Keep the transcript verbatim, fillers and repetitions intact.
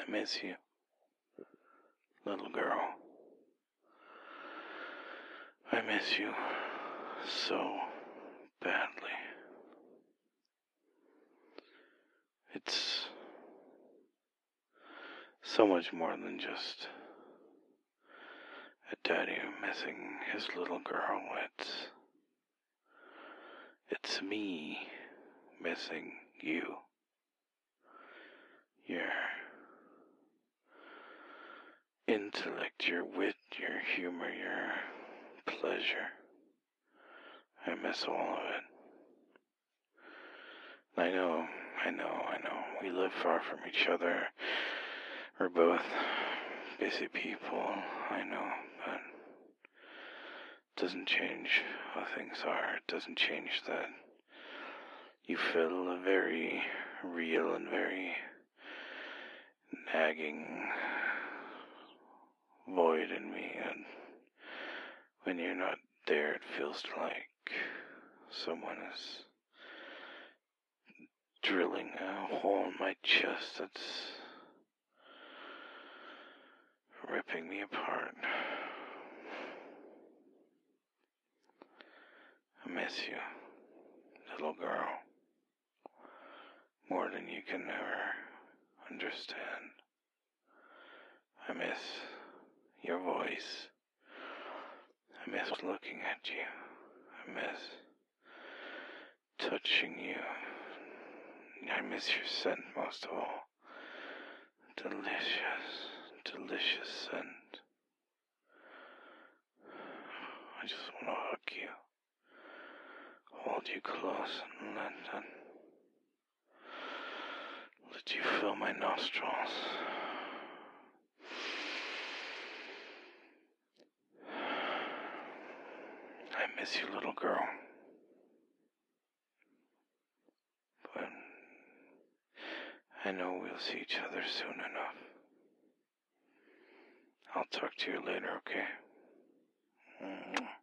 I miss you, little girl. I miss you so badly. It's so much more than just a daddy missing his little girl. It's, it's me missing you. Your intellect, your wit, your humor, your pleasure. I miss all of it. I know, I know, I know. We live far from each other. We're both busy people, I know, but it doesn't change how things are. It doesn't change that you fill a very real and very nagging void in me, and when you're not there, it feels like someone is drilling a hole in my chest that's ripping me apart. I miss you, little girl, more than you can ever understand. I miss your voice. I miss looking at you. I miss touching you. I miss your scent most of all. Delicious, delicious scent. I just want to hug you, hold you close, and let that, let you fill my nostrils. I miss you, little girl. But I know we'll see each other soon enough. I'll talk to you later, okay? Mm-hmm.